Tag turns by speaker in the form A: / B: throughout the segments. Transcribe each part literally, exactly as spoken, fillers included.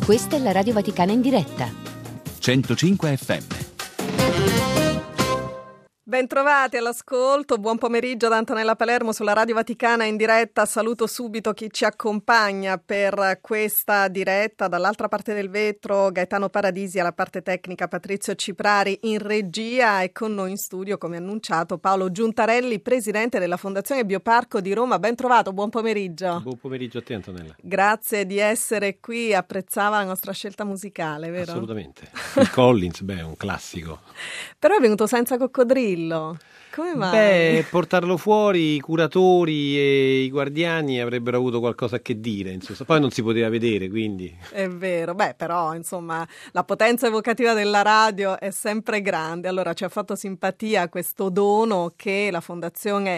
A: Questa è la Radio Vaticana in diretta.
B: centocinque effe emme.
C: Bentrovati all'ascolto, buon pomeriggio da Antonella Palermo sulla Radio Vaticana in diretta. Saluto subito chi ci accompagna per questa diretta. Dall'altra parte del vetro Gaetano Paradisi, alla parte tecnica Patrizio Ciprari in regia, e con noi in studio, come annunciato, Paolo Giuntarelli, presidente della Fondazione Bioparco di Roma. Ben trovato, buon pomeriggio.
D: Buon pomeriggio a te, Antonella.
C: Grazie di essere qui, apprezzava la nostra scelta musicale, vero?
D: Assolutamente. Il Collins, beh, è un classico.
C: Però è venuto senza coccodrillo. Come mai?
D: Beh, portarlo fuori, i curatori e i guardiani avrebbero avuto qualcosa a che dire, insomma. Poi non si poteva vedere, quindi.
C: È vero, beh, però, insomma, la potenza evocativa della radio è sempre grande. Allora, ci ha fatto simpatia questo dono che la Fondazione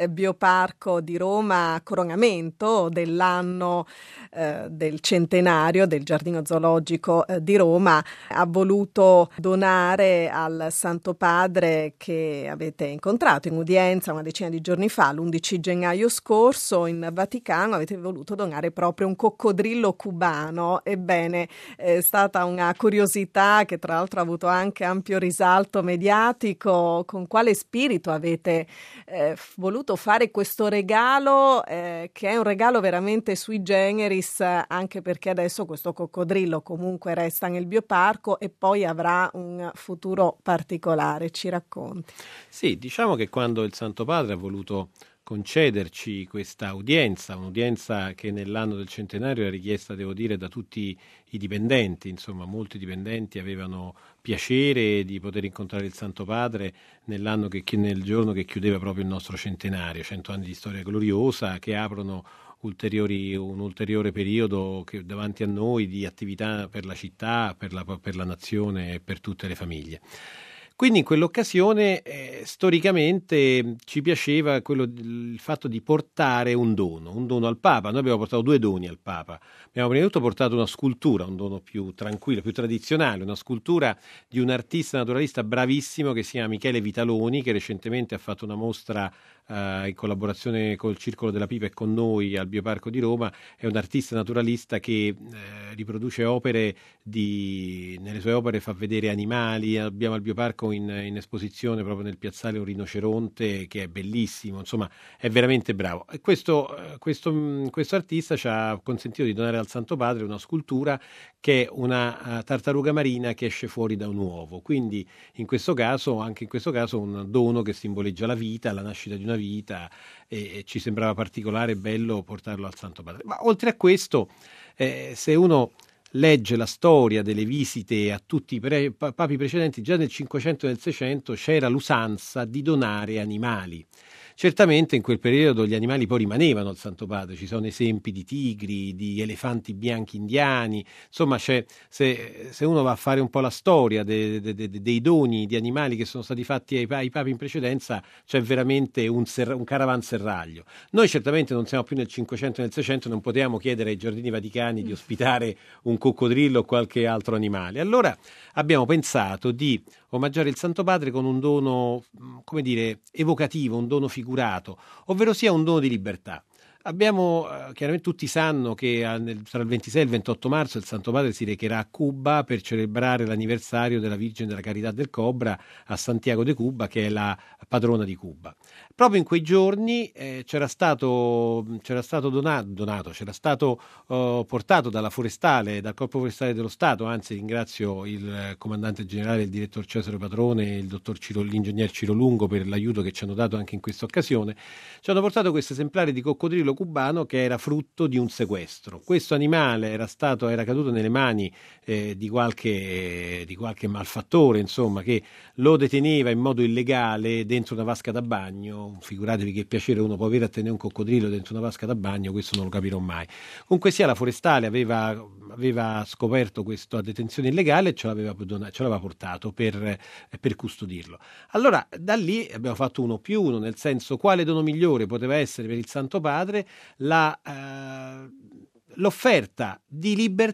C: Bioparco di Roma, a coronamento dell'anno eh, del centenario del Giardino Zoologico eh, di Roma, ha voluto donare al Santo Padre, che avete incontrato in udienza una decina di giorni fa, l'undici gennaio scorso in Vaticano. Avete voluto donare proprio un coccodrillo cubano. Ebbene, è stata una curiosità che tra l'altro ha avuto anche ampio risalto mediatico. Con quale spirito avete eh, voluto fare questo regalo, eh, che è un regalo veramente sui generis, anche perché adesso questo coccodrillo comunque resta nel bioparco e poi avrà un futuro particolare. Ci racconti?
D: Sì, diciamo che quando il Santo Padre ha voluto concederci questa udienza, un'udienza che nell'anno del centenario era richiesta, devo dire, da tutti i dipendenti, insomma molti dipendenti avevano piacere di poter incontrare il Santo Padre nell'anno che, nel giorno che chiudeva proprio il nostro centenario, cento anni di storia gloriosa che aprono ulteriori, un ulteriore periodo che davanti a noi di attività per la città, per la, per la nazione e per tutte le famiglie. Quindi in quell'occasione eh, storicamente ci piaceva quello, il fatto di portare un dono, un dono al Papa. Noi abbiamo portato due doni al Papa. Abbiamo prima di tutto portato una scultura, un dono più tranquillo, più tradizionale, una scultura di un artista naturalista bravissimo che si chiama Michele Vitaloni, che recentemente ha fatto una mostra eh, in collaborazione col Circolo della Pipa e con noi al Bioparco di Roma. È un artista naturalista che eh, riproduce opere di, nelle sue opere fa vedere animali. Abbiamo al Bioparco In, in esposizione proprio nel piazzale un rinoceronte che è bellissimo, insomma è veramente bravo. E questo, questo, questo artista ci ha consentito di donare al Santo Padre una scultura che è una uh, tartaruga marina che esce fuori da un uovo, quindi in questo caso, anche in questo caso, un dono che simboleggia la vita, la nascita di una vita, e, e ci sembrava particolare e bello portarlo al Santo Padre. Ma oltre a questo, eh, se uno legge la storia delle visite a tutti i pre- papi precedenti, già nel cinquecento e nel seicento c'era l'usanza di donare animali. Certamente in quel periodo gli animali poi rimanevano al Santo Padre, ci sono esempi di tigri, di elefanti bianchi indiani, insomma c'è, se, se uno va a fare un po' la storia de, de, de, de, dei doni di animali che sono stati fatti ai, ai papi in precedenza, c'è veramente un, serra, un caravanserraglio. Noi certamente non siamo più nel cinquecento e nel seicento, non potevamo chiedere ai Giardini Vaticani di ospitare un coccodrillo o qualche altro animale. Allora abbiamo pensato di omaggiare il Santo Padre con un dono, come dire, evocativo, un dono figurato, ovvero sia un dono di libertà. Abbiamo, eh, chiaramente tutti sanno che eh, nel, tra il ventisei e il ventotto marzo il Santo Padre si recherà a Cuba per celebrare l'anniversario della Virgine della Carità del Cobra a Santiago de Cuba, che è la patrona di Cuba. Proprio in quei giorni eh, c'era stato, c'era stato donato, donato c'era stato eh, portato dalla Forestale, dal Corpo Forestale dello Stato, anzi ringrazio il comandante generale, il direttore Cesare Patrone e il dottor Ciro, l'ingegner Ciro Lungo per l'aiuto che ci hanno dato anche in questa occasione. Ci hanno portato questo esemplare di coccodrillo cubano che era frutto di un sequestro. Questo animale era stato era caduto nelle mani eh, di qualche di qualche malfattore, insomma, che lo deteneva in modo illegale dentro una vasca da bagno. Figuratevi che piacere uno può avere a tenere un coccodrillo dentro una vasca da bagno, questo non lo capirò mai. Comunque sia, la Forestale aveva, aveva scoperto questa detenzione illegale e ce l'aveva, ce l'aveva portato per, per custodirlo. Allora da lì abbiamo fatto uno più uno, nel senso, quale dono migliore poteva essere per il Santo Padre La, eh, l'offerta di libertà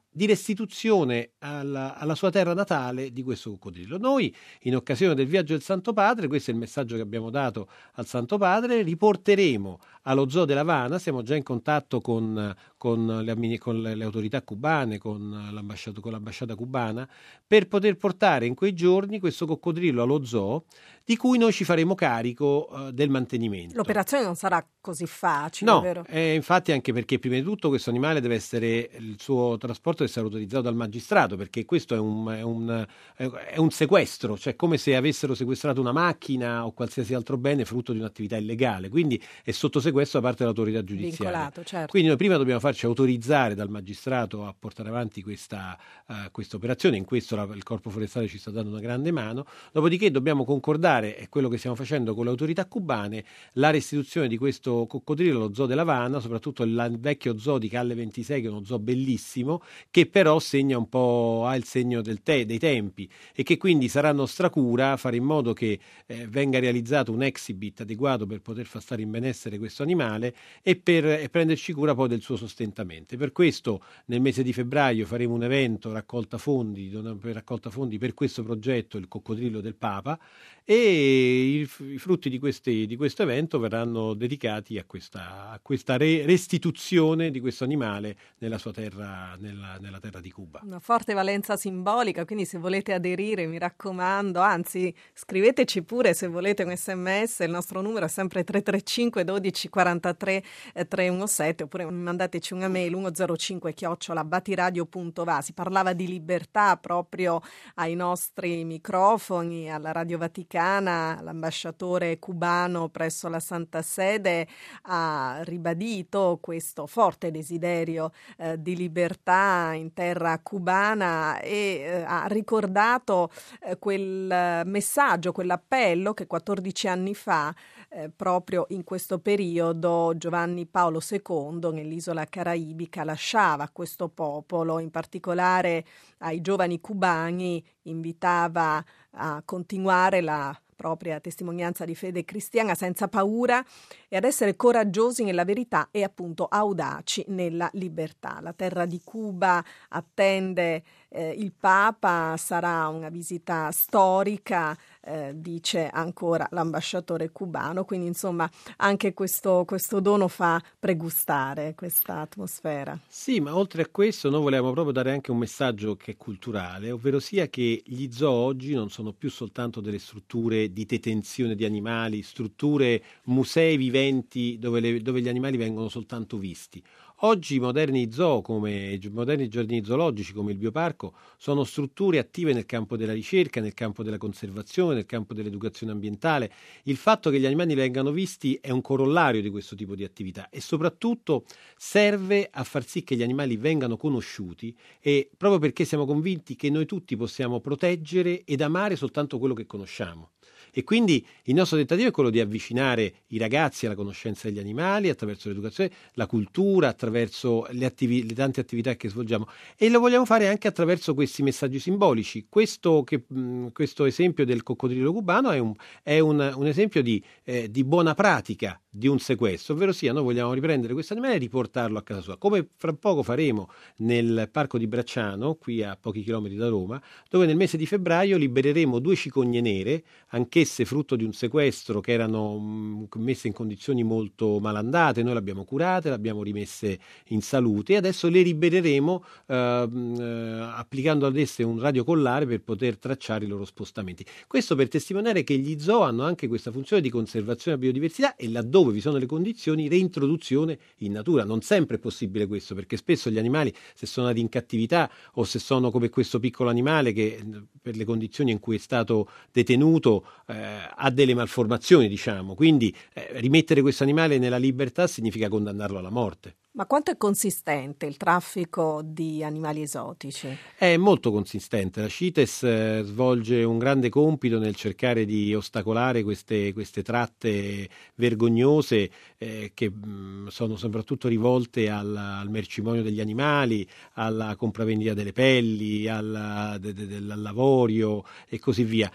D: di restituzione alla, alla sua terra natale di questo coccodrillo. Noi, in occasione del viaggio del Santo Padre, questo è il messaggio che abbiamo dato al Santo Padre, riporteremo allo Zoo della Habana, siamo già in contatto con, con, le, con le autorità cubane, con l'ambasciata, con l'ambasciata cubana, per poter portare in quei giorni questo coccodrillo allo zoo, di cui noi ci faremo carico uh, del mantenimento.
C: L'operazione non sarà così facile,
D: no,
C: vero?
D: Eh, infatti anche perché prima di tutto questo animale deve essere, il suo trasporto deve essere autorizzato dal magistrato, perché questo è un, è un, è un sequestro, cioè come se avessero sequestrato una macchina o qualsiasi altro bene frutto di un'attività illegale, quindi è sotto sequestro da parte dell'autorità giudiziaria.
C: Vincolato, certo.
D: Quindi noi prima dobbiamo farci autorizzare dal magistrato a portare avanti questa, uh, questa operazione, in questo la, il Corpo Forestale ci sta dando una grande mano, dopodiché dobbiamo concordare, è quello che stiamo facendo con le autorità cubane, la restituzione di questo coccodrillo allo Zoo della Habana, soprattutto il vecchio zoo di Calle ventisei, che è uno zoo bellissimo, che però segna un po', ha il segno del te, dei tempi, e che quindi sarà nostra cura fare in modo che eh, venga realizzato un exhibit adeguato per poter far stare in benessere questo animale e per e prenderci cura poi del suo sostentamento. Per questo nel mese di febbraio faremo un evento raccolta fondi, per raccolta fondi per questo progetto, il coccodrillo del Papa, e i, i frutti di, questi, di questo evento verranno dedicati a questa, a questa re, restituzione di questo animale nella sua terra, nella, nella terra di Cuba.
C: Una forte valenza simbolica, quindi se volete aderire, mi raccomando, anzi scriveteci pure se volete un sms, il nostro numero è sempre tre tre cinque dodici quarantatré trecentosette, oppure mandateci una mail uno zero cinque chiocciola battiradio punto va. Si parlava di libertà proprio ai nostri microfoni, alla Radio Vaticana. L'ambasciatore cubano presso la Santa Sede ha ribadito questo forte desiderio eh, di libertà in terra cubana e eh, ha ricordato eh, quel messaggio, quell'appello che quattordici anni fa eh, proprio in questo periodo Giovanni Paolo secondo nell'isola caraibica lasciava a questo popolo, in particolare ai giovani cubani, invitava a continuare la propria testimonianza di fede cristiana senza paura e ad essere coraggiosi nella verità e appunto audaci nella libertà. La terra di Cuba attende eh, il Papa, sarà una visita storica, eh, dice ancora l'ambasciatore cubano, quindi insomma anche questo, questo dono fa pregustare questa atmosfera.
D: Sì, ma oltre a questo noi volevamo proprio dare anche un messaggio che è culturale, ovvero sia che gli zoo oggi non sono più soltanto delle strutture di detenzione di animali, strutture, musei viventi dove, le, dove gli animali vengono soltanto visti. Oggi i moderni zoo, come i moderni giardini zoologici come il Bioparco, sono strutture attive nel campo della ricerca, nel campo della conservazione, nel campo dell'educazione ambientale. Il fatto che gli animali vengano visti è un corollario di questo tipo di attività e soprattutto serve a far sì che gli animali vengano conosciuti, e proprio perché siamo convinti che noi tutti possiamo proteggere ed amare soltanto quello che conosciamo. E quindi il nostro tentativo è quello di avvicinare i ragazzi alla conoscenza degli animali attraverso l'educazione, la cultura, attraverso le, attivi- le tante attività che svolgiamo, e lo vogliamo fare anche attraverso questi messaggi simbolici. Questo, che, mh, questo esempio del coccodrillo cubano è un, è un, un esempio di, eh, di buona pratica di un sequestro, ovvero sia noi vogliamo riprendere questo animale e riportarlo a casa sua, come fra poco faremo nel parco di Bracciano, qui a pochi chilometri da Roma, dove nel mese di febbraio libereremo due cicogne nere, anch'esse frutto di un sequestro, che erano mh, messe in condizioni molto malandate. Noi le abbiamo curate, le abbiamo rimesse in salute e adesso le libereremo eh, eh, applicando ad esse un radiocollare per poter tracciare i loro spostamenti. Questo per testimoniare che gli zoo hanno anche questa funzione di conservazione della biodiversità e laddove dove vi sono le condizioni, reintroduzione in natura. Non sempre è possibile questo, perché spesso gli animali, se sono andati in cattività o se sono come questo piccolo animale che per le condizioni in cui è stato detenuto eh, ha delle malformazioni, diciamo, quindi eh, rimettere questo animale nella libertà significa condannarlo alla morte.
C: Ma quanto è consistente il traffico di animali esotici?
D: È molto consistente. La CITES eh, svolge un grande compito nel cercare di ostacolare queste, queste tratte vergognose eh, che mh, sono soprattutto rivolte al, al mercimonio degli animali, alla compravendita delle pelli, alla, de, de, dell'avorio e così via.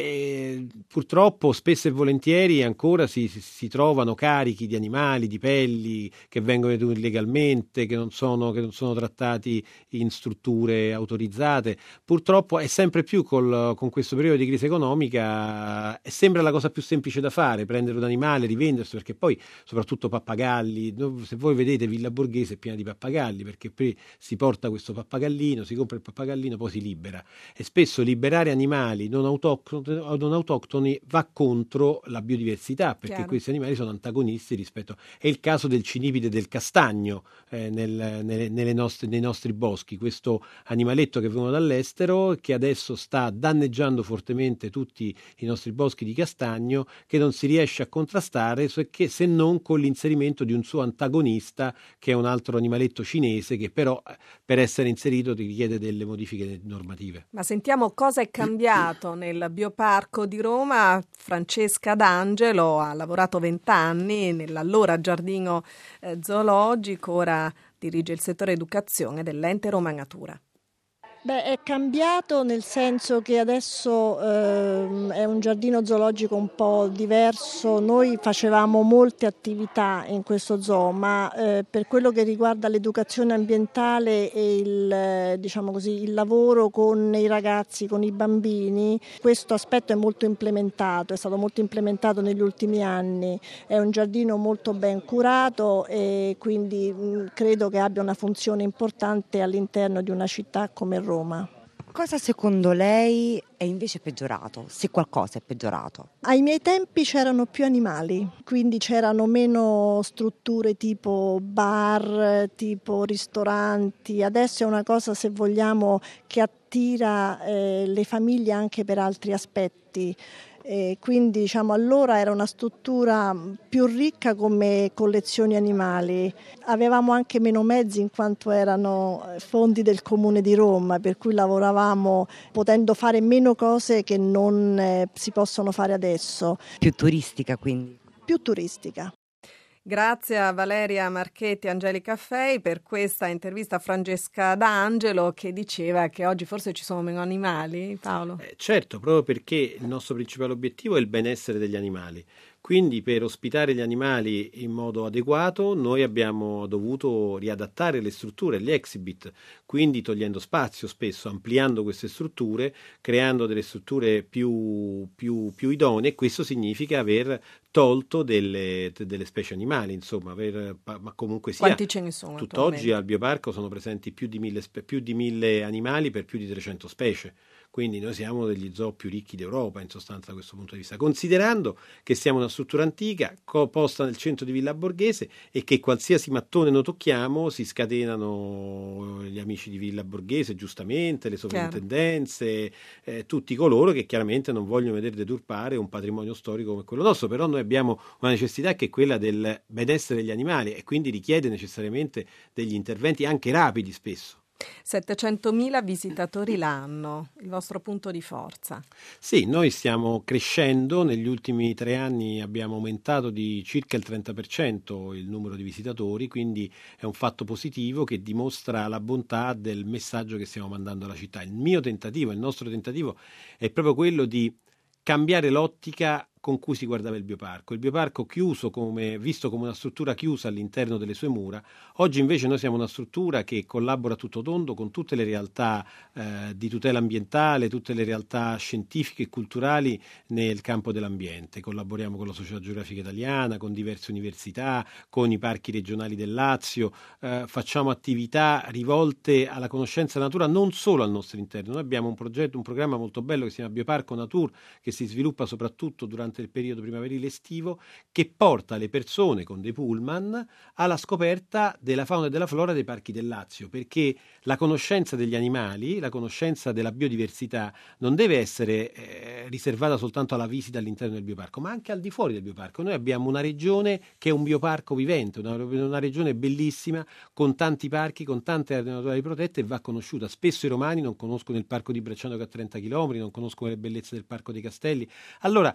D: E, purtroppo spesso e volentieri ancora si, si, si trovano carichi di animali, di pelli che vengono tenuti illegalmente, che non sono, che non sono trattati in strutture autorizzate. Purtroppo è sempre più col, con questo periodo di crisi economica, eh, sembra la cosa più semplice da fare, prendere un animale, rivendersi, perché poi soprattutto pappagalli, se voi vedete Villa Borghese è piena di pappagalli, perché poi si porta questo pappagallino, si compra il pappagallino, poi si libera, e spesso liberare animali non autoctoni, non autoctoni va contro la biodiversità, perché
C: Chiaro.
D: questi animali sono antagonisti rispetto, è il caso del cinipide del castagno eh, nel, nelle, nelle nostre, nei nostri boschi, questo animaletto che viene dall'estero, che adesso sta danneggiando fortemente tutti i nostri boschi di castagno, che non si riesce a contrastare che, se non con l'inserimento di un suo antagonista, che è un altro animaletto cinese, che però per essere inserito richiede delle modifiche normative.
C: Ma sentiamo cosa è cambiato nel Bioparco di Roma. Francesca D'Angelo ha lavorato vent'anni nell'allora giardino eh, zoologico, ora dirige il settore educazione dell'ente Roma Natura.
E: Beh, è cambiato nel senso che adesso ehm, è un giardino zoologico un po' diverso. Noi facevamo molte attività in questo zoo, ma eh, per quello che riguarda l'educazione ambientale e il, eh, diciamo così, il lavoro con i ragazzi, con i bambini, questo aspetto è molto implementato, è stato molto implementato negli ultimi anni. È un giardino molto ben curato e quindi mh, credo che abbia una funzione importante all'interno di una città come Roma.
F: Cosa secondo lei è invece peggiorato, se qualcosa è peggiorato?
E: Ai miei tempi c'erano più animali, quindi c'erano meno strutture tipo bar, tipo ristoranti. Adesso è una cosa, se vogliamo, che attira eh, le famiglie anche per altri aspetti. E quindi diciamo allora era una struttura più ricca come collezioni animali. Avevamo anche meno mezzi in quanto erano fondi del Comune di Roma, per cui lavoravamo potendo fare meno cose che non eh, si possono fare adesso.
F: Più turistica quindi?
E: Più turistica.
C: Grazie a Valeria Marchetti e Angelica Fei per questa intervista a Francesca D'Angelo, che diceva che oggi forse ci sono meno animali, Paolo.
D: Eh, certo, proprio perché il nostro principale obiettivo è il benessere degli animali. Quindi per ospitare gli animali in modo adeguato noi abbiamo dovuto riadattare le strutture, gli exhibit, quindi togliendo spazio spesso, ampliando queste strutture, creando delle strutture più, più, più idonee. Questo significa aver tolto delle, delle specie animali, insomma, aver, ma comunque sia.
C: Quanti ce ne sono?
D: Tutt'oggi al Bioparco sono presenti più di mille, più di mille animali per più di trecento specie. Quindi noi siamo uno degli zoo più ricchi d'Europa in sostanza da questo punto di vista, considerando che siamo una struttura antica posta nel centro di Villa Borghese e che qualsiasi mattone noi tocchiamo si scatenano gli amici di Villa Borghese, giustamente, le sovrintendenze, eh, tutti coloro che chiaramente non vogliono vedere deturpare un patrimonio storico come quello nostro, però noi abbiamo una necessità che è quella del benessere degli animali e quindi richiede necessariamente degli interventi anche rapidi spesso.
C: settecentomila visitatori l'anno, il vostro punto di forza.
D: Sì, noi stiamo crescendo, negli ultimi tre anni abbiamo aumentato di circa il trenta per cento il numero di visitatori, quindi è un fatto positivo che dimostra la bontà del messaggio che stiamo mandando alla città. Il mio tentativo, il nostro tentativo è proprio quello di cambiare l'ottica con cui si guardava il Bioparco. Il Bioparco chiuso come, visto come una struttura chiusa all'interno delle sue mura, oggi invece noi siamo una struttura che collabora a tutto tondo con tutte le realtà eh, di tutela ambientale, tutte le realtà scientifiche e culturali nel campo dell'ambiente. Collaboriamo con la Società Geografica Italiana, con diverse università, con i parchi regionali del Lazio, eh, facciamo attività rivolte alla conoscenza della natura non solo al nostro interno. Noi abbiamo un progetto, un programma molto bello che si chiama Bioparco Natur, che si sviluppa soprattutto durante il periodo primaverile estivo, che porta le persone con dei pullman alla scoperta della fauna e della flora dei parchi del Lazio, perché la conoscenza degli animali, la conoscenza della biodiversità non deve essere eh, riservata soltanto alla visita all'interno del bioparco, ma anche al di fuori del bioparco. Noi abbiamo una regione che è un bioparco vivente, una, una regione bellissima, con tanti parchi, con tante aree naturali protette, e va conosciuta. Spesso i romani non conoscono il parco di Bracciano che ha trenta chilometri, non conoscono le bellezze del parco dei Castelli. Allora il nostro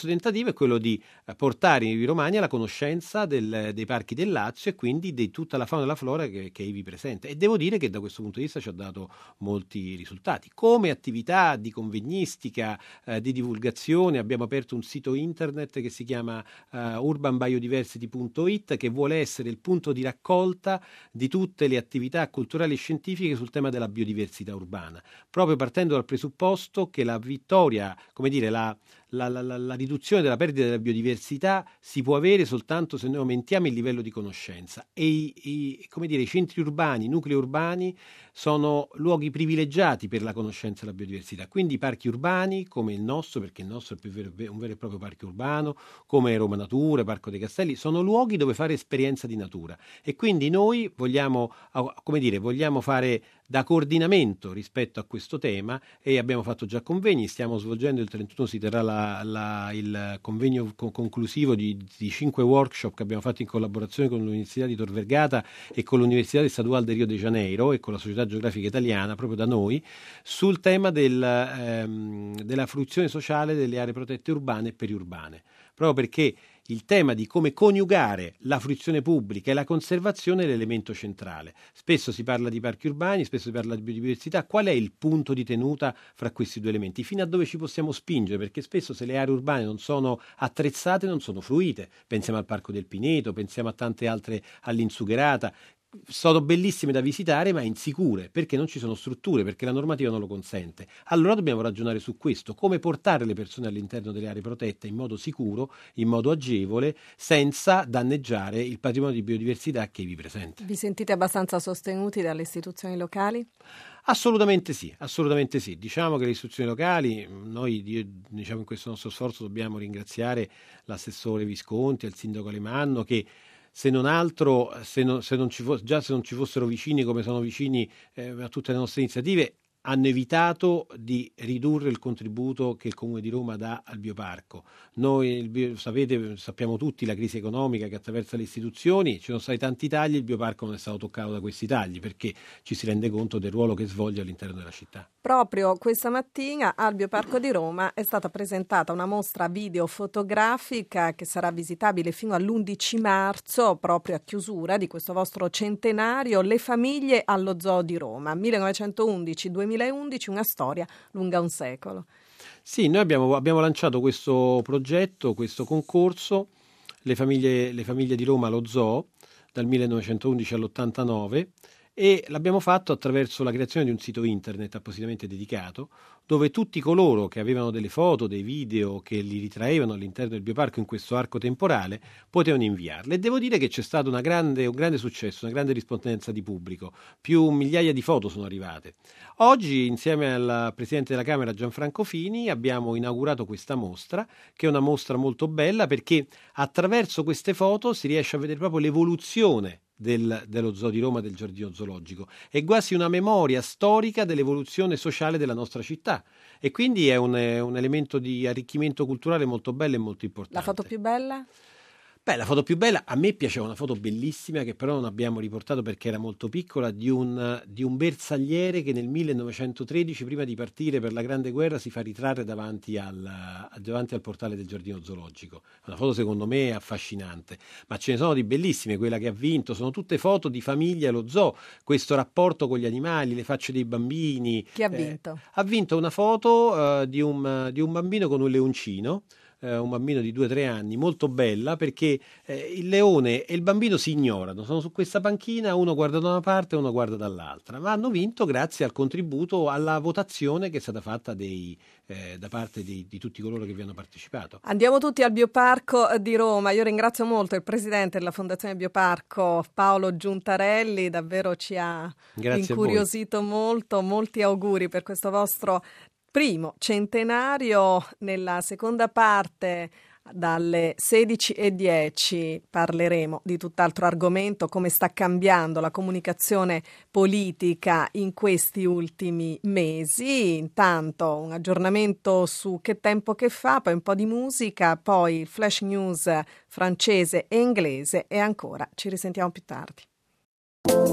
D: nostro tentativo è quello di eh, portare in Romagna la conoscenza del, dei parchi del Lazio e quindi di tutta la fauna e la flora che, che è ivi presente, e devo dire che da questo punto di vista ci ha dato molti risultati. Come attività di convegnistica, eh, di divulgazione, abbiamo aperto un sito internet che si chiama eh, urban biodiversity punto it, che vuole essere il punto di raccolta di tutte le attività culturali e scientifiche sul tema della biodiversità urbana, proprio partendo dal presupposto che la vittoria, come dire, la, la, la, la riduzione della perdita della biodiversità si può avere soltanto se noi aumentiamo il livello di conoscenza, e i, i, come dire, i centri urbani, i nuclei urbani sono luoghi privilegiati per la conoscenza della biodiversità, quindi i parchi urbani come il nostro, perché il nostro è più vero, un vero e proprio parco urbano, come Roma Natura, Parco dei Castelli, sono luoghi dove fare esperienza di natura, e quindi noi vogliamo, come dire, vogliamo fare da coordinamento rispetto a questo tema, e abbiamo fatto già convegni. Stiamo svolgendo, il trentuno si terrà la, la, il convegno co- conclusivo di, di cinque workshop che abbiamo fatto in collaborazione con l'Università di Tor Vergata e con l'Università Estadual de Rio de Janeiro e con la Società Geografica Italiana, proprio da noi, sul tema del, ehm, della fruizione sociale delle aree protette urbane e periurbane, proprio perché il tema di come coniugare la fruizione pubblica e la conservazione è l'elemento centrale. Spesso si parla di parchi urbani, spesso si parla di biodiversità. Qual è il punto di tenuta fra questi due elementi? Fino a dove ci possiamo spingere? Perché spesso, se le aree urbane non sono attrezzate, non sono fruite. Pensiamo al Parco del Pineto, pensiamo a tante altre, all'Insugherata. Sono bellissime da visitare, ma insicure, perché non ci sono strutture, perché la normativa non lo consente. Allora dobbiamo ragionare su questo: come portare le persone all'interno delle aree protette in modo sicuro, in modo agevole, senza danneggiare il patrimonio di biodiversità che è ivi presente.
C: Vi sentite abbastanza sostenuti dalle istituzioni locali?
D: Assolutamente sì, assolutamente sì. Diciamo che le istituzioni locali, noi diciamo in questo nostro sforzo dobbiamo ringraziare l'assessore Visconti e il sindaco Alemanno, che se non altro, se non, se non ci fosse, già se non ci fossero vicini come sono vicini eh, a tutte le nostre iniziative, hanno evitato di ridurre il contributo che il Comune di Roma dà al bioparco. Noi, il bio, sapete, sappiamo tutti la crisi economica che attraversa le istituzioni, ci sono stati tanti tagli, il bioparco non è stato toccato da questi tagli, perché ci si rende conto del ruolo che svolge all'interno della città.
C: Proprio questa mattina al Bioparco di Roma è stata presentata una mostra video fotografica che sarà visitabile fino all'undici marzo, proprio a chiusura di questo vostro centenario, Le famiglie allo Zoo di Roma, millenovecentoundici duemilaundici, una storia lunga un secolo.
D: Sì, noi abbiamo, abbiamo lanciato questo progetto, questo concorso, Le famiglie, le famiglie di Roma allo Zoo, dal millenovecentoundici all'ottantanove, e l'abbiamo fatto attraverso la creazione di un sito internet appositamente dedicato, dove tutti coloro che avevano delle foto, dei video che li ritraevano all'interno del bioparco in questo arco temporale potevano inviarle. E devo dire che c'è stato una grande, un grande successo, una grande rispondenza di pubblico, più migliaia di foto sono arrivate. Oggi, insieme al Presidente della Camera Gianfranco Fini, abbiamo inaugurato questa mostra, che è una mostra molto bella, perché attraverso queste foto si riesce a vedere proprio l'evoluzione Del, dello Zoo di Roma, del giardino zoologico. È quasi una memoria storica dell'evoluzione sociale della nostra città, e quindi è un, è un elemento di arricchimento culturale molto bello e molto importante.
C: La foto più bella?
D: Beh, la foto più bella, a me piaceva una foto bellissima che però non abbiamo riportato perché era molto piccola, di un, di un bersagliere che nel millenovecentotredici, prima di partire per la Grande Guerra, si fa ritrarre davanti al, davanti al portale del giardino zoologico. Una foto secondo me affascinante, ma ce ne sono di bellissime. Quella che ha vinto, sono tutte foto di famiglia allo zoo, questo rapporto con gli animali, le facce dei bambini.
C: Chi ha vinto?
D: Eh, ha vinto una foto uh, di, un, di un bambino con un leoncino, un bambino di due o tre anni, molto bella, perché eh, il leone e il bambino si ignorano, sono su questa panchina, uno guarda da una parte e uno guarda dall'altra, ma hanno vinto grazie al contributo, alla votazione che è stata fatta dei, eh, da parte di, di tutti coloro che vi hanno partecipato.
C: Andiamo tutti al Bioparco di Roma. Io ringrazio molto il presidente della Fondazione Bioparco, Paolo Giuntarelli, davvero ci ha
D: Grazie
C: incuriosito molto, molti auguri per questo vostro primo centenario. Nella seconda parte, dalle sedici e dieci, parleremo di tutt'altro argomento, come sta cambiando la comunicazione politica in questi ultimi mesi. Intanto un aggiornamento su Che tempo che fa, poi un po' di musica, poi il flash news francese e inglese, e ancora ci risentiamo più tardi.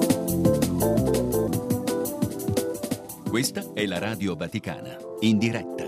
B: Questa è la Radio Vaticana, in diretta